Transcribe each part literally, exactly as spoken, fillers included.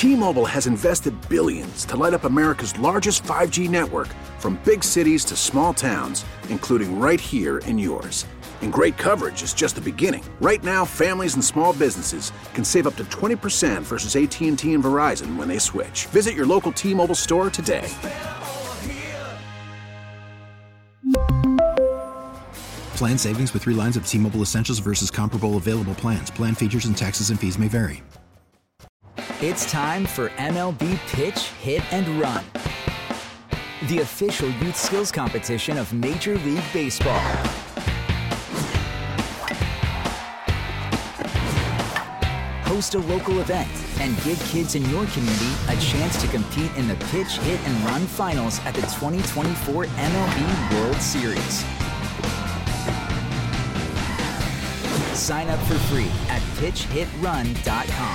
T-Mobile has invested billions to light up America's largest five G network, from big cities to small towns, including right here in yours. And great coverage is just the beginning. Right now, families and small businesses can save up to twenty percent versus A T and T and Verizon when they switch. Visit your local T-Mobile store today. Plan savings with three lines of T-Mobile Essentials versus comparable available plans. Plan features and taxes and fees may vary. It's time for M L B Pitch, Hit, and Run, the official youth skills competition of Major League Baseball. Host a local event and give kids in your community a chance to compete in the Pitch, Hit, and Run finals at the twenty twenty-four M L B World Series. Sign up for free at pitch hit run dot com.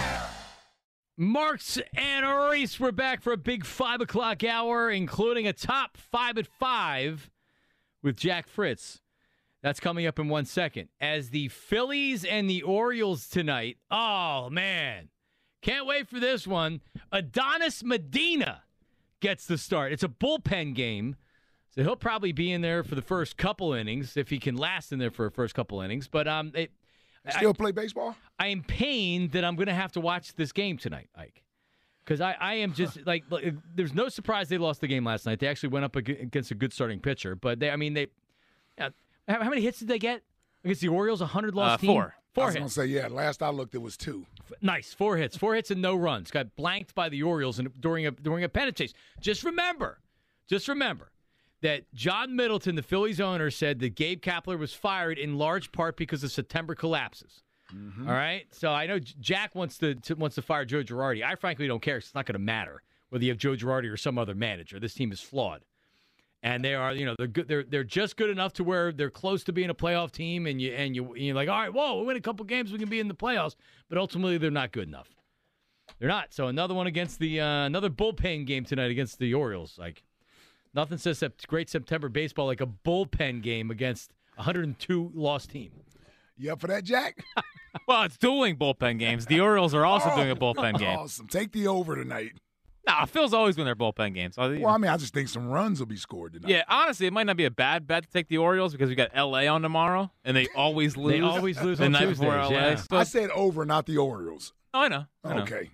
Marks and Reese, we're back for a big five o'clock hour, including a top five at five with Jack Fritz. That's coming up in one second. As the Phillies and the Orioles tonight, oh, man, can't wait for this one. Adonis Medina gets the start. It's a bullpen game, so he'll probably be in there for the first couple innings, if he can last in there for the first couple innings. But um, it, Still I, play baseball? I am pained that I'm going to have to watch this game tonight, Ike. Because I, I am just, like, like, there's no surprise they lost the game last night. They actually went up against a good starting pitcher. But, they, I mean, they uh, how, how many hits did they get against the Orioles? A hundred lost uh, team? Four. Four I was hits. going to say, yeah, last I looked, it was two. Nice. Four hits. Four hits and no runs. Got blanked by the Orioles and during a, during a pennant chase. Just remember, just remember that John Middleton, the Phillies owner, said that Gabe Kapler was fired in large part because of September collapses. Mm-hmm. All right, so I know Jack wants to, to wants to fire Joe Girardi. I frankly don't care. It's not going to matter whether you have Joe Girardi or some other manager. This team is flawed, and they are, you know, they're good. They're they're just good enough to where they're close to being a playoff team, and you and you you're like, all right, whoa, we win a couple games, we can be in the playoffs, but ultimately they're not good enough. They're not. So another one against the uh, another bullpen game tonight against the Orioles. Like nothing says great September baseball like a bullpen game against a one hundred two loss team. You up for that, Jack? Well, it's dueling bullpen games. The Orioles are also oh, doing a bullpen game. Awesome. Take the over tonight. Nah, Phil's always win their bullpen games. Well, I mean, I just think some runs will be scored tonight. Yeah, honestly, it might not be a bad bet to take the Orioles because we got L A on tomorrow, and they always lose. They always lose the on night Tuesdays, before L A. yeah. So, I said over, not the Orioles. oh, I know. I know. Okay.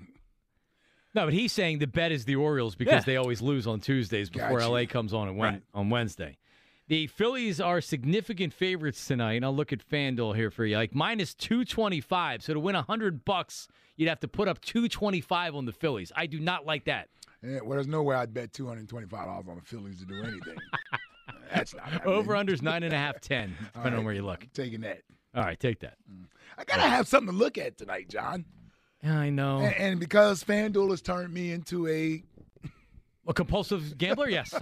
No, but he's saying the bet is the Orioles because Yeah. they always lose on Tuesdays before Gotcha. L A comes on on, Wen- Right. on Wednesday. The Phillies are significant favorites tonight. And I'll look at FanDuel here for you. Like minus two twenty-five. So to win one hundred bucks, you'd have to put up two twenty-five on the Phillies. I do not like that. Yeah, well, there's no way I'd bet two hundred twenty-five dollars on the Phillies to do anything. That's not happening. Over-under's nine and a half, ten, depending right. on where you look. I'm taking that. All right, take that. I got to have something to look at tonight, John. Yeah, I know. And, and because FanDuel has turned me into a A compulsive gambler? Yes.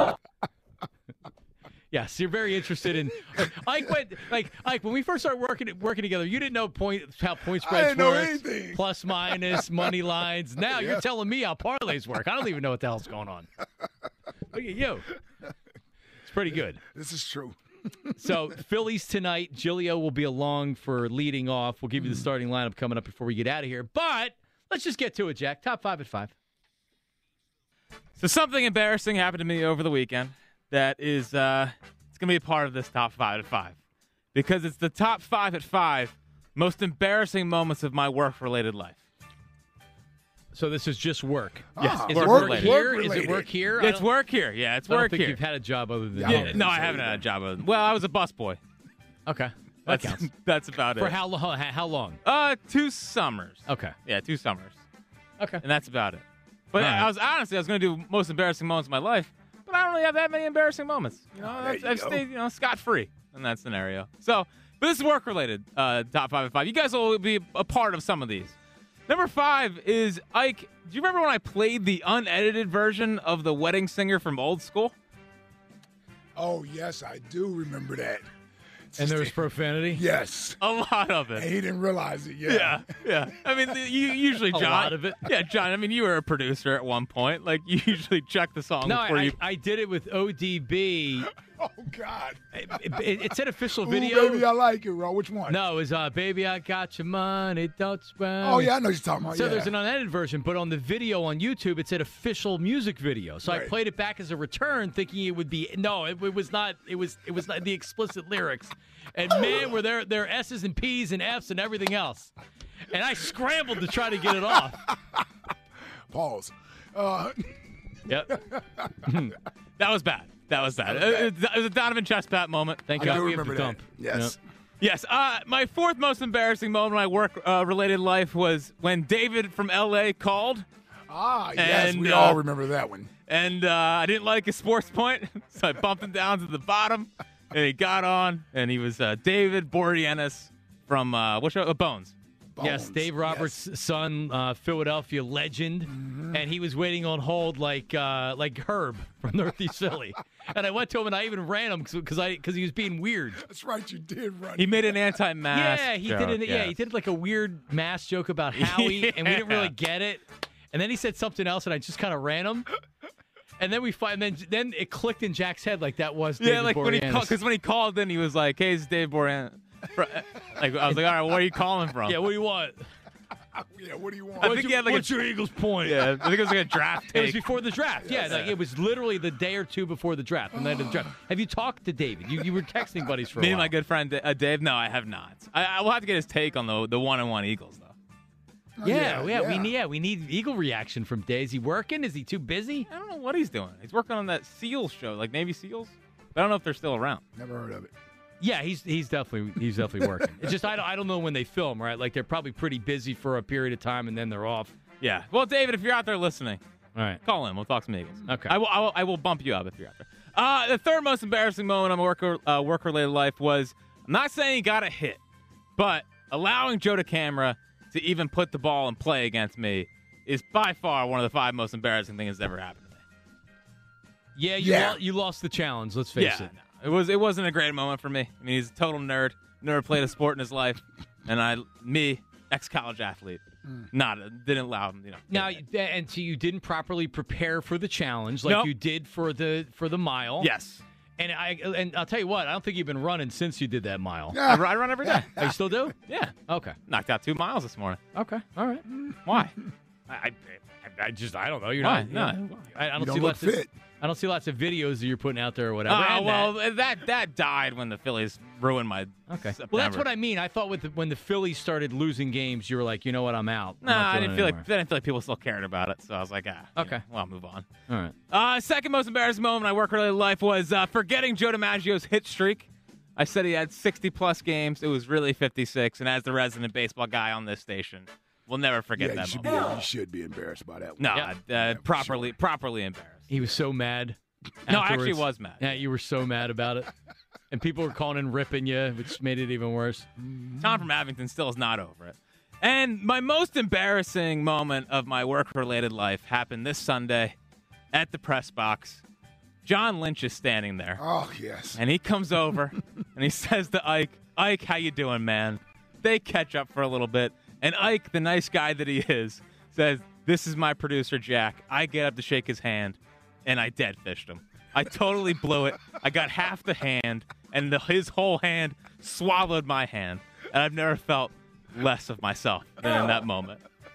Yes, you're very interested in. Ike went like Ike when we first started working working together. You didn't know point how point I spreads didn't know work, anything. plus minus, money lines. Now Yeah. you're telling me how parlays work. I don't even know what the hell's going on. Look at you. It's pretty good. This is true. So Phillies tonight. Giglio will be along for leading off. We'll give you the starting lineup coming up before we get out of here. But let's just get to it, Jack. Top five at five. So something embarrassing happened to me over the weekend that is uh, it's going to be a part of this top five at five because it's the top five at five most embarrassing moments of my work-related life. So this is just work. Yes, Is work- it work work-related. here? Is it Work-related. work here? I It's don't- work here. Yeah, it's I don't work think here. you've had a job other than Yeah, that. I Yeah, no, I so haven't either. had a job. Of, well, I was a busboy. Okay. That That's, counts. that's about For it. how long? How long? Uh, two summers. Okay. Yeah, two summers. Okay. And that's about it. But All right. I was honestly, I was going to do most embarrassing moments of my life, but I don't really have that many embarrassing moments. You know, Oh, there I've, you I've go. stayed, you know, scot-free in that scenario. So, but this is work-related. Uh, top five at five. You guys will be a part of some of these. Number five is Ike. Do you remember when I played the unedited version of The Wedding Singer from Old School? Oh, yes, I do remember that. And there was profanity? Yes. A lot of And it. he didn't realize it. Yeah. Yeah, yeah. I mean, the- you usually, A John. lot of it. Yeah, John. I mean, you were a producer at one point. Like, you usually check the song No, before I, you. I did it with O D B Oh, God. It, it, it said official Ooh, video. baby, I like it, bro. Which one? No, it was uh, Baby, I Got Your Money, Don't Spend. Oh, yeah, I know what you're talking about. So yeah. there's an unedited version, but on the video on YouTube, it said official music video. So Right. I played it back as a return, thinking it would be no, it, it was not. It was it was not the explicit lyrics, and man, were there there S's and P's and F's and everything else, and I scrambled to try to get it off. Pause. Uh, Yep. That was bad. That was bad. It it was a Donovan Chestpat moment. Thank I God do we have remember the that. dump. Yes. Yes. Uh, my fourth most embarrassing moment in my work-related life was when David from L A called. Ah, yes, And, we uh, all remember that one. And uh, I didn't like his sports point, so I bumped him down to the bottom, and he got on, and he was uh, David Boreanaz from, uh, what show? Uh, Bones. Yes, Bones. Dave Roberts' Yes. son, uh, Philadelphia legend, Mm-hmm. and he was waiting on hold like uh, like Herb from Northeast Philly. And I went to him and I even ran him because I because he was being weird. That's right, you did run. He made an anti-mask Yeah, he joke, did it. Yeah, yes. he did like a weird mass joke about Howie, and we didn't really get it. And then he said something else, and I just kind of ran him. And then we find then then it clicked in Jack's head like that was David Yeah, like when he Boreanaz. called, because when he called in, he was like, "Hey, it's Dave Boreanaz." Fr- Like I was like, "All right, where are you calling from?" Yeah, what do you want? Yeah, what do you want? I think he had like What's a, your Eagles point? yeah, I think it was like a draft It was take. before the draft. Yeah, like it was literally the day or two before the draft, the night of the draft. Have you talked to David? You you were texting buddies for a Me while. and my good friend Da- uh, Dave. No, I have not. I, I will have to get his take on the the one and one Eagles though. Yeah, yeah, yeah, we yeah. need yeah, we need Eagle reaction from Dave. Is he working? Is he too busy? I don't know what he's doing. He's working on that SEALs show, like Navy SEAls. But I don't know if they're still around. Never heard of it. Yeah, he's he's definitely he's definitely working. It's just I don't I don't know when they film, right? Like they're probably pretty busy for a period of time and then they're off. Yeah. Well, David, if you're out there listening, All right. call in. We'll talk some Eagles. Okay. I will, I will. I will bump you up if you're out there. Uh, the third most embarrassing moment in my work uh, work related life was I'm not saying he got a hit, but allowing Joe DeCamara to even put the ball in play against me is by far one of the five most embarrassing things that's ever happened to me. Yeah, you Yeah. Lo- you lost the challenge. Let's face yeah, it. no, it was it wasn't a great moment for me. I mean, he's a total nerd, never played a sport in his life, and I, me, ex-college athlete, not didn't allow him. You know. Now, and so you didn't properly prepare for the challenge like Nope. you did for the for the mile. yes, And I and I'll tell you what, I don't think you've been running since you did that mile. I, run- I run every day. Oh, you still do? Yeah, Okay. knocked out two miles this morning. Okay. All right. Why? I, I, I just I don't know. You're Why? not. No. I, I don't You don't see look lots of fit. I don't see lots of videos that you're putting out there or whatever. Oh, And well, that- that. that that died when the Phillies ruined my. okay. September. Well, that's what I mean. I thought with the, when the Phillies started losing games, you were like, you know what, I'm out. I'm Nah, not I doing didn't it feel anymore. like I didn't feel like people still cared about it, so I was like, ah. you Okay. know, well, I'll move on. All right. Uh, second most embarrassing moment in my work-related life was uh, forgetting Joe DiMaggio's hit streak. I said he had sixty plus games. It was really fifty-six, and as the resident baseball guy on this station, we'll never forget Yeah, you that should, moment. be, you should be embarrassed by that one. No, Yeah. uh, properly, properly embarrassed. He was so mad. No, I afterwards. actually was mad. Yeah, you were so mad about it. And people were calling and ripping you, which made it even worse. Tom from Abington still is not over it. And my most embarrassing moment of my work-related life happened this Sunday at the press box. John Lynch is standing there, Oh, yes. and he comes over and he says to Ike, "Ike, how you doing, man?" They catch up for a little bit, and Ike, the nice guy that he is, says, "This is my producer, Jack." I get up to shake his hand, and I dead fished him. I totally blew it. I got half the hand, and the, his whole hand swallowed my hand. And I've never felt less of myself than in that moment.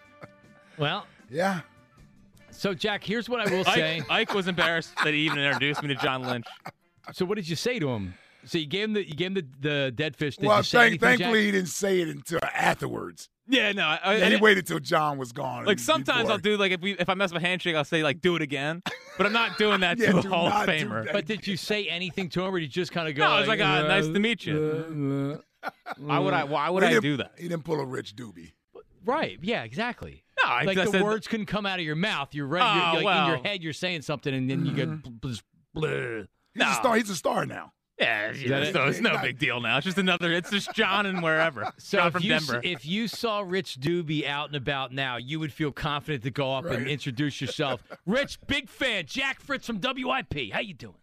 Well, Yeah. so, Jack, here's what I will say. Ike, Ike was embarrassed that he even introduced me to John Lynch. So what did you say to him? So you gave him the you gave him the, the dead fish. Did Well, you say thank, anything, thankfully, Jack? he didn't say it until afterwards. Yeah, no. I, Yeah, he I- waited till John was gone. like and sometimes before- I'll do like if we if I mess up a handshake, I'll say like do it again. But I'm not doing that Yeah, to a do Hall of not do Famer. that. But did you say anything to him, or did you just kind of go? No, I was like, ah, uh, nice to meet you. Why would I? Why would He I didn't- do that? He didn't pull a Rich Doobie. Right? Yeah, exactly. No, I Like just the said, words couldn't come out of your mouth. You're right. Oh, you're, like, in your well. head, you're saying something, and then you get bl- bl- blah. He's a star. He's a star now. Yeah, you know, that so it? it's no big deal now. It's just another. It's just John and wherever. So John if from you, s- Denver. if you saw Rich Doobie out and about now, you would feel confident to go up and Right. introduce yourself. Rich, big fan. Jack Fritz from W I P. How you doing?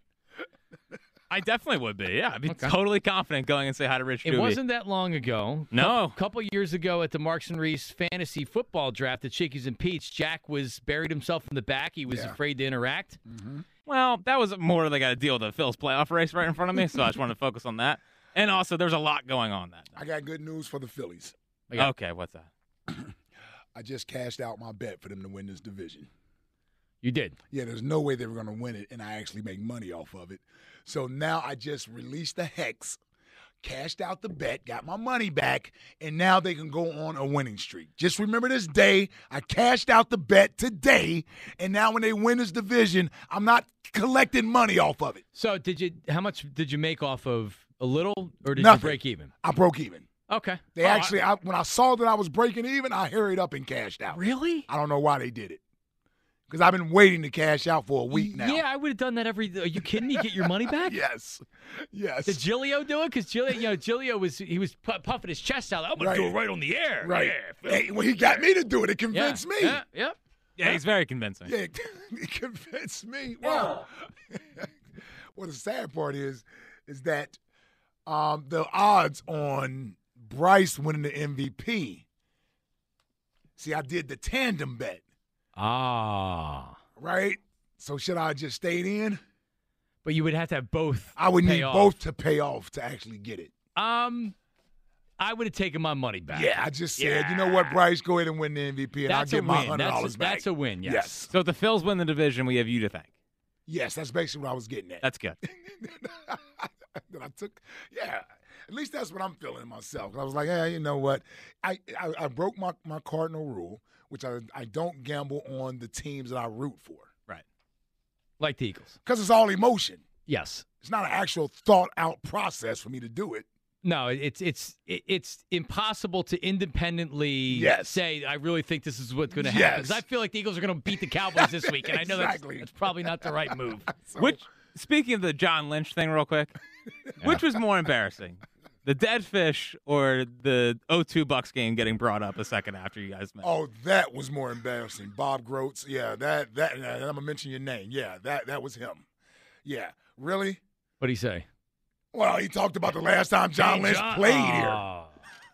I definitely would be. Yeah, I'd be Okay. totally confident going and say hi to Rich It Doobie. wasn't that long ago. No. A couple years ago at the Marks and Reese fantasy football draft at Chickies and Pete's, Jack was buried himself in the back. He was Yeah. afraid to interact. Well, Well, that was more like a deal with the Phil's playoff race right in front of me, so I just wanted to focus on that. And also, there's a lot going on that night. I got good news for the Phillies. Okay, what's that? I just cashed out my bet for them to win this division. You did? Yeah, there's no way they were going to win it, and I actually make money off of it. So now I just released the hex, cashed out the bet, got my money back, and now they can go on a winning streak. Just remember this day. I cashed out the bet today, and now when they win this division, I'm not collecting money off of it. So did you? How much did you make off of a little, or did Nothing. you break even? I broke even. Okay. They Oh, actually, I- I, when I saw that I was breaking even, I hurried up and cashed out. Really? I don't know why they did it. Because I've been waiting to cash out for a week now. Yeah, I would have done that every. Are you kidding me? Get your money back? Yes. Yes. Did Gilio do it? Because Gilio, you know, Gilio was he was pu- puffing his chest out. I'm gonna Right. do it right on the air. Right. Yeah, Phil. Hey, well, he got me to do it. It yeah. convinced me. Yeah. Yep. Yeah, he's very convincing. Yeah, it convinced me. Well, well, the sad part is, is that um, the odds on Bryce winning the M V P. See, I did the tandem bet, Ah. right? So should I just stayed in? But you would have to have both. I would pay need off. both to pay off to actually get it. Um, I would have taken my money back. Yeah, I just said, you know what, Bryce, go ahead and win the M V P, and That's I'll a get my win. hundred That's dollars a, back. that's a win. Yes. Yes. So if the Phils win the division, we have you to thank. Yes, that's basically what I was getting at. That's good. that I took, yeah. At least that's what I'm feeling myself. I was like, yeah, you know what? I I, I broke my, my cardinal rule, which I I don't gamble on the teams that I root for Right. Like the Eagles. because it's all emotion. Yes. It's not an actual thought out process for me to do it. No, it's it's it- it's impossible to independently Yes. say I really think this is what's going to happen Yes. because I feel like the Eagles are going to beat the Cowboys this week, and I know Exactly. that's, that's probably not the right move. Which, speaking of the John Lynch thing, real quick, which was more embarrassing, the dead fish or the oh two Bucks game getting brought up a second after you guys met? Oh, that was more embarrassing. Bob Groats. Yeah, that that. And I'm gonna mention your name. Yeah, that that was him. Yeah, really? What do you say? Well, he talked about the last time John Hey, Lynch John- played oh. here. Oh,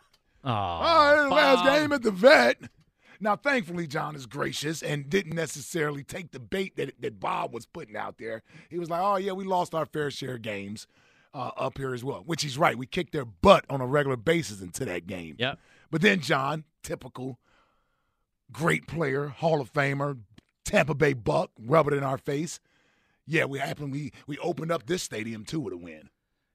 Oh, the last Bob. game at the vet. Now, thankfully, John is gracious and didn't necessarily take the bait that, that Bob was putting out there. He was like, oh, yeah, we lost our fair share of games uh, up here as well, which he's right. We kicked their butt on a regular basis into that game. Yep. But then John, typical, great player, Hall of Famer, Tampa Bay Buck, rub it in our face. Yeah, we happened. We, we opened up this stadium, too, with a win.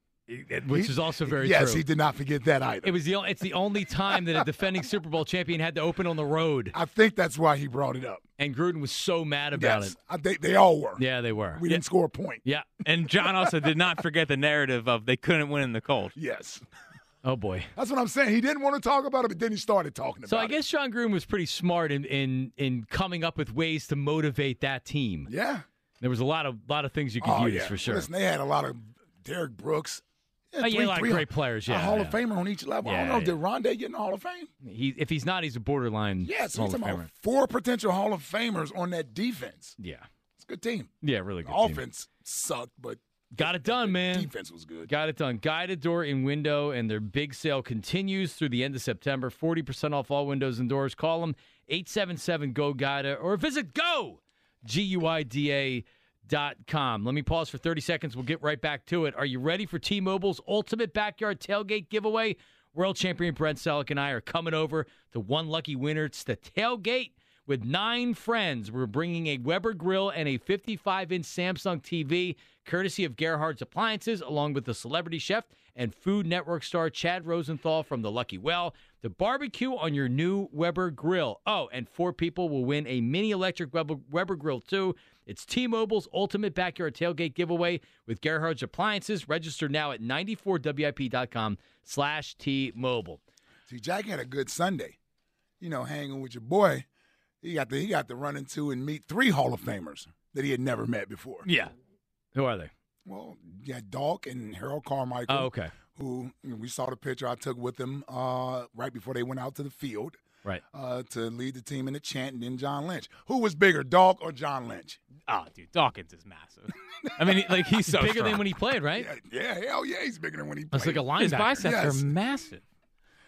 Which is also very yes, true. he did not forget that either. It was the o- it's the only time that a defending Super Bowl champion had to open on the road, I think that's why he brought it up. and Gruden was so mad about Yes, it. I, they, they all were. Yeah, they were. We didn't score a point. Yeah. And John also did not forget the narrative of they couldn't win in the cold. Yes. Oh boy. That's what I'm saying. He didn't want to talk about it, but then he started talking about it. So I guess John Gruden was pretty smart in, in in coming up with ways to motivate that team. Yeah. There was a lot of lot of things you could Oh, use yeah. for sure. Listen, they had a lot of Derek Brooks. Oh, yeah, a lot of great players, yeah, A Hall yeah. of Famer on each level. I don't Yeah, know. yeah. Did Rondé get in the Hall of Fame? He, if he's not, he's a borderline Yes. Hall He's of talking Famer. about four potential Hall of Famers on that defense. Yeah. It's a good team. Yeah, really The good team. offense sucked, but Got it done, the man. defense was good. Got it done. Guided door and window, and their big sale continues through the end of September. forty percent off all windows and doors. Call them eight seven seven, G O, G U I D A, or visit go, G U I D A dot com. Let me pause for thirty seconds. We'll get right back to it. Are you ready for T-Mobile's ultimate backyard tailgate giveaway? World champion Brent Selleck and I are coming over to one lucky winner. It's the tailgate with nine friends. We're bringing a Weber grill and a fifty-five inch Samsung T V, courtesy of Gerhardt's Appliances, along with the celebrity chef and Food Network star Chad Rosenthal from The Lucky Well, to barbecue on your new Weber grill. Oh, and four people will win a mini electric Weber, Weber grill, too. It's T-Mobile's ultimate backyard tailgate giveaway with Gerhardt's Appliances. Register now at ninety-four W I P dot com slash T-Mobile. See, Jack had a good Sunday. You know, hanging with your boy. He got to he got to run into and meet three Hall of Famers that he had never met before. Yeah. Who are they? Well, yeah, Dalk and Harold Carmichael. Oh, okay. Who you know, we saw the picture I took with them uh, right before they went out to the field Right. uh, to lead the team in the chant, and then John Lynch. Who was bigger, Dalk or John Lynch? Oh, dude, Dawkins is massive. I mean, he- like he's so Bigger strong. than when he played, right? Yeah, yeah, hell yeah, he's bigger than when he played. That's like a linebacker. His biceps Yes. are massive.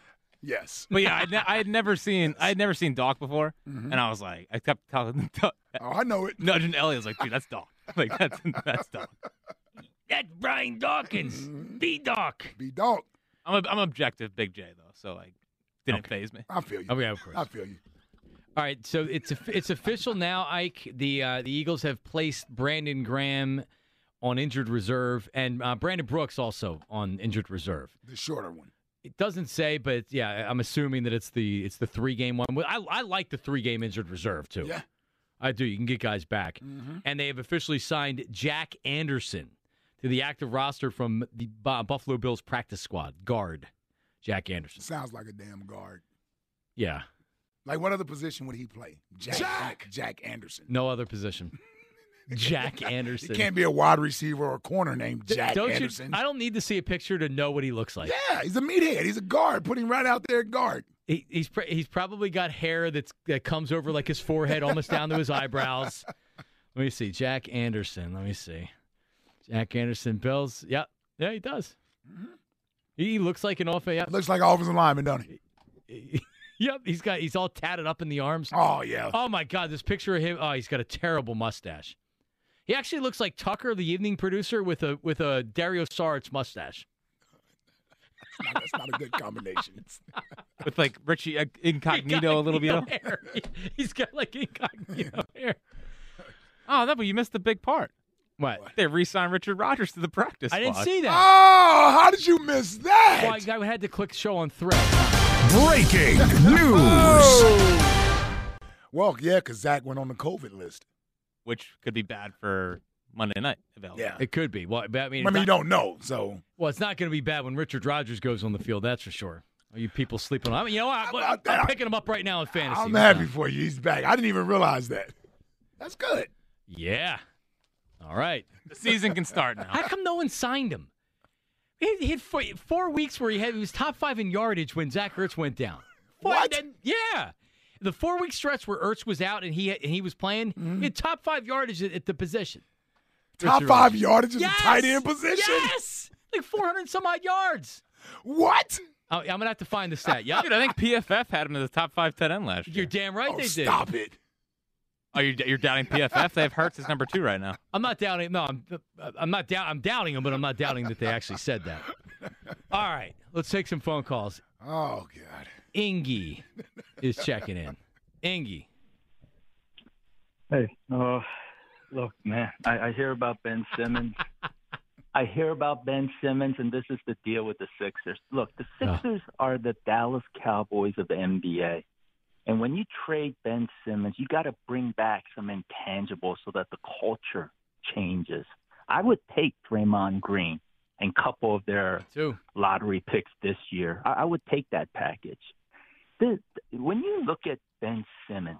Yes. But yeah, I, ne- I had never seen I had never seen Doc before, Mm-hmm. and I was like, I kept telling Oh, I know it. Nudging Elliott was like, dude, that's dog. Like, that's that's dog. That's Brian Dawkins, B-Doc. B-Dog. I'm a, I'm objective, Big J, though, so, like, didn't Okay. phase me. I feel you. Oh, yeah, of course. I feel you. All right, so it's it's official now, Ike. The uh, the Eagles have placed Brandon Graham on injured reserve, and uh, Brandon Brooks also on injured reserve. The shorter one. It doesn't say, but yeah, I'm assuming that it's the it's the three game one. I, I like the three game injured reserve too. Yeah. I do. You can get guys back, Mm-hmm. and they have officially signed Jack Anderson to the active roster from the uh, Buffalo Bills practice squad. Guard, Jack Anderson. Sounds like a damn guard. Yeah, Like, what other position would he play? Jack. Jack, Jack Anderson. no other position. Jack Anderson. He can't be a wide receiver or a corner named D- Jack don't Anderson. You, I don't need to see a picture to know what he looks like. Yeah, he's a meathead. He's a guard. Put him right out there at guard. He, he's pr- he's probably got hair that's that comes over like his forehead, almost down to his eyebrows. Let me see, Jack Anderson. Let me see, Jack Anderson. Bills. Yeah, yeah, he does. Mm-hmm. He looks like an off. Yeah, Looks like an offensive lineman, don't he? yep. He's got he's all tatted up in the arms. Oh, yeah. Oh my God, this picture of him. Oh, he's got a terrible mustache. He actually looks like Tucker, the evening producer, with a with a Dario Saric mustache. That's not, that's not a good combination. With, like, Richie uh, Incognito a little bit. Hair. He's got like incognito hair. Oh, no, but you missed the big part. What? They re-signed Richard Rodgers to the practice I didn't squad. see that. Oh, how did you miss that? Well, I, I had to click show on Thread. Breaking news. Oh. Well, yeah, because Zach went on the COVID list. Which could be bad for Monday night available. Yeah. It could be. Well, I mean, I mean, it's you not, don't know, so. well, it's not going to be bad when Richard Rodgers goes on the field. That's for sure. Are you people sleeping on? I mean, you know what? How I'm, about I'm that? picking him up right now in fantasy. I'm What's happy up? for you. He's back. I didn't even realize that. That's good. Yeah. All right. The season can start now. How come no one signed him? He he had four, four weeks where he had he was top five in yardage when Zach Ertz went down. What? Then- yeah. The four week stretch where Ertz was out and he and he was playing, Mm-hmm. he had top five yardage at, at the position. Top Richard five Rodgers. yardage is Yes! a tight end position? Yes. Like four hundred some odd yards. What? Oh, I'm going to have to find the stat. Yeah. Dude, I think P F F had him as a top five tight end last year. You're damn right Oh, they did. stop it. Oh, you're, you're doubting P F F? They have Hurts as number two right now. I'm not doubting. No, I'm. I'm not down. I'm doubting them, but I'm not doubting that they actually said that. All right, let's take some phone calls. Oh, God. Ingy is checking in. Ingy. Hey, uh, look, man, I, I hear about Ben Simmons. I hear about Ben Simmons, and this is the deal with the Sixers. Look, the Sixers are the Dallas Cowboys of the N B A. And when you trade Ben Simmons, you got to bring back some intangibles so that the culture changes. I would take Draymond Green and a couple of their Two. lottery picks this year. I, I would take that package. The, when you look at Ben Simmons,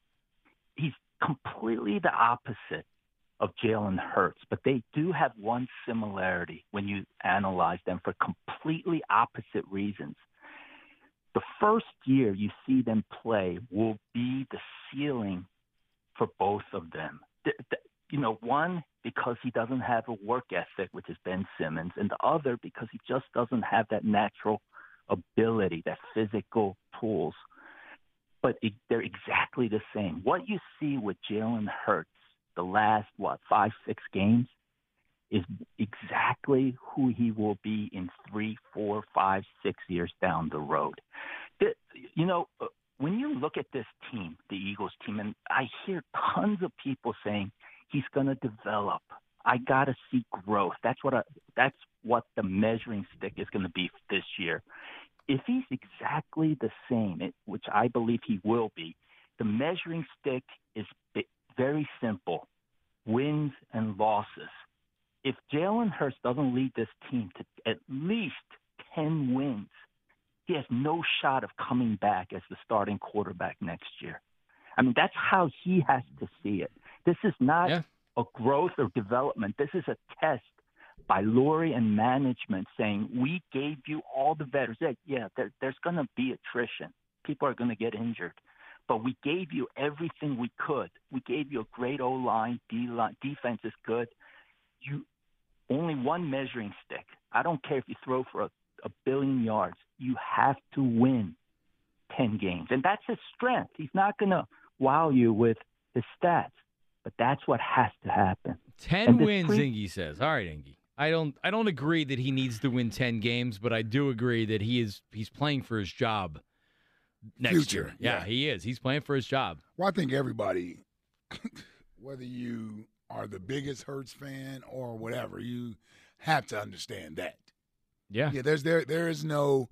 he's completely the opposite of Jalen Hurts, but they do have one similarity when you analyze them for completely opposite reasons. The first year you see them play will be the ceiling for both of them. The, the, you know, one, because he doesn't have a work ethic, which is Ben Simmons, and the other because he just doesn't have that natural ability, that physical tools. But it, they're exactly the same. What you see with Jalen Hurts the last, what, five, six games is exactly who he will be in three, four, five, six years down the road. The, you know, when you look at this team, the Eagles team, and I hear tons of people saying he's going to develop. I got to see growth. That's what I, that's what the measuring stick is going to be this year. If he's exactly the same, it, which I believe he will be, the measuring stick is very simple, wins and losses. If Jalen Hurts doesn't lead this team to at least ten wins, he has no shot of coming back as the starting quarterback next year. I mean, that's how he has to see it. This is not Yeah. a growth or development. This is a test by Lurie and management saying, we gave you all the veterans. Yeah, yeah there, there's going to be attrition. People are going to get injured. But we gave you everything we could. We gave you a great O-line, D-line, defense is good. You only one measuring stick. I don't care if you throw for a, a billion yards. You have to win ten games. And that's his strength. He's not going to wow you with his stats. But that's what has to happen. Ten And this wins, pre- Ingy says. All right, Ingy. I don't I don't agree that he needs to win ten games, but I do agree that he is he's playing for his job next Future, year. Yeah, yeah. he is. He's playing for his job. Well, I think everybody, whether you are the biggest Hurts fan or whatever, you have to understand that. Yeah. Yeah, there's there there is no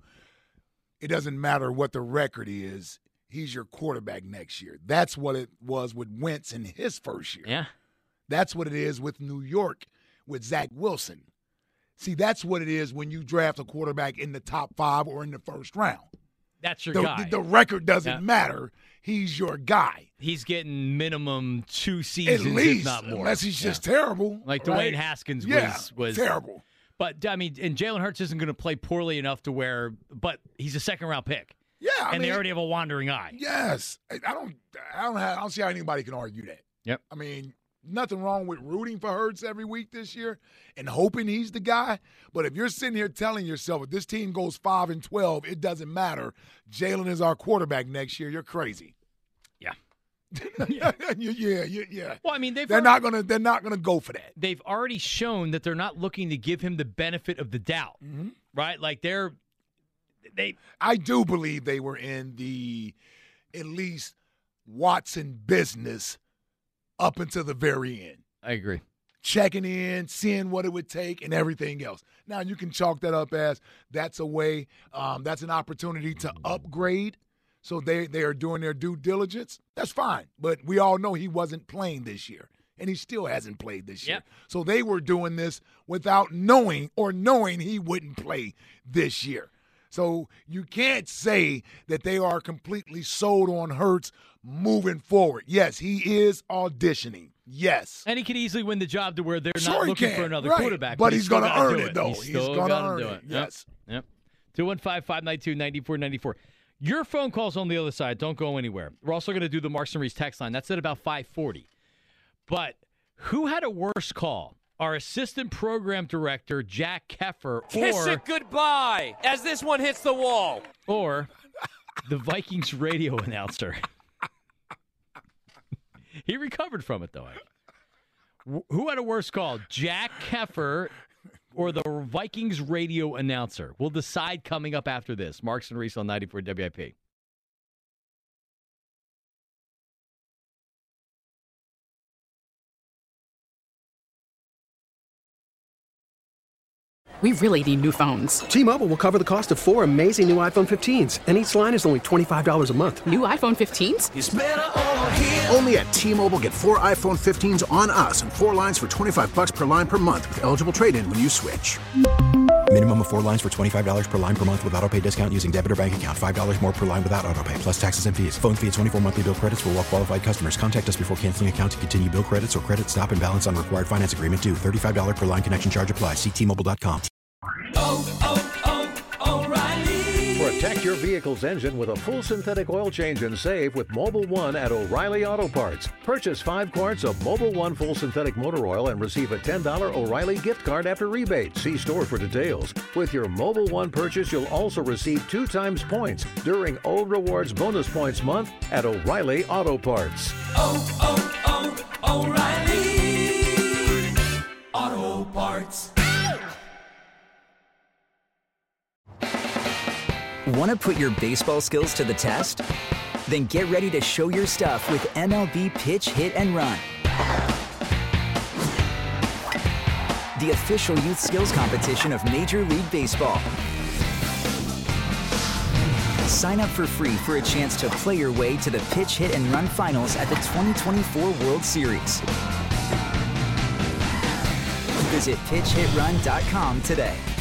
it doesn't matter what the record is. He's your quarterback next year. That's what it was with Wentz in his first year. Yeah. That's what it is with New York with Zach Wilson. See, that's what it is when you draft a quarterback in the top five or in the first round. That's your The, guy. the, the record doesn't Yeah. matter. He's your guy. He's getting minimum two At seasons, least, if not more. unless he's Yeah. just terrible. Like right? Dwayne Haskins yeah, was was terrible. But I mean, and Jalen Hurts isn't going to play poorly enough to where, but he's a second round pick, Yeah, I and mean, they already have a wandering eye. yes. I I don't. I don't. Have, I don't see how anybody can argue that. Yep. I mean, nothing wrong with rooting for Hurts every week this year and hoping he's the guy. But if you're sitting here telling yourself if this team goes five and twelve, it doesn't matter. Jalen is our quarterback next year. You're crazy. Yeah. yeah, yeah, yeah, yeah. Well, I mean, they've They're already, not gonna. They're not gonna go for that. they've already shown that they're not looking to give him the benefit of the doubt, Mm-hmm. right? Like they're they. I do believe they were in the at least Watson business up until the very end. I agree. Checking in, seeing what it would take, and everything else. Now, you can chalk that up as that's a way, um, that's an opportunity to upgrade. So they, they are doing their due diligence. That's fine. But we all know he wasn't playing this year, and he still hasn't played this year. Yep. So they were doing this without knowing or knowing he wouldn't play this year. So you can't say that they are completely sold on Hurts moving forward. Yes, he is auditioning. Yes. And he could easily win the job to where they're Sure not he looking can, for another right. quarterback. But he's still gonna gotta earn do it, though. He's, He's still gonna gotta earn do it, it. yes. Yep. Yep. two one five, five nine two, nine four nine four. Your phone call's on the other side. Don't go anywhere. We're also going to do the Marks and Reese text line. That's at about five forty. But who had a worse call? Our assistant program director, Jack Keffer, Kiss or, it goodbye as this one hits the wall. or the Vikings radio announcer? He recovered from it, though. Wh- Who had a worse call, Jack Keffer or the Vikings radio announcer? We'll decide coming up after this. Marks and Reese on ninety-four W I P. We really need new phones. T-Mobile will cover the cost of four amazing new iPhone fifteens, and each line is only twenty-five dollars a month. New iPhone fifteens? It's better over here. Only at T-Mobile, get four iPhone fifteens on us and four lines for twenty-five bucks per line per month with eligible trade-in when you switch. Minimum of four lines for twenty-five dollars per line per month with autopay discount using debit or bank account. five dollars more per line without autopay, plus taxes and fees. Phone fee at twenty-four monthly bill credits for well-qualified customers. Contact us before canceling account to continue bill credits or credit stop and balance on required finance agreement due. thirty-five dollars per line connection charge applies. See T Mobile dot com. Oh, oh, oh, O'Reilly. Protect your vehicle's engine with a full synthetic oil change and save with Mobile One at O'Reilly Auto Parts. Purchase five quarts of Mobile One full synthetic motor oil and receive a ten dollars O'Reilly gift card after rebate. See store for details. With your Mobile One purchase, you'll also receive two times points during O Rewards Bonus Points Month at O'Reilly Auto Parts. Oh, oh, oh, O'Reilly Auto Parts. Want to put your baseball skills to the test? Then get ready to show your stuff with M L B Pitch Hit and Run, the official youth skills competition of Major League Baseball. Sign up for free for a chance to play your way to the Pitch Hit and Run finals at the twenty twenty-four World Series. Visit pitch hit run dot com today.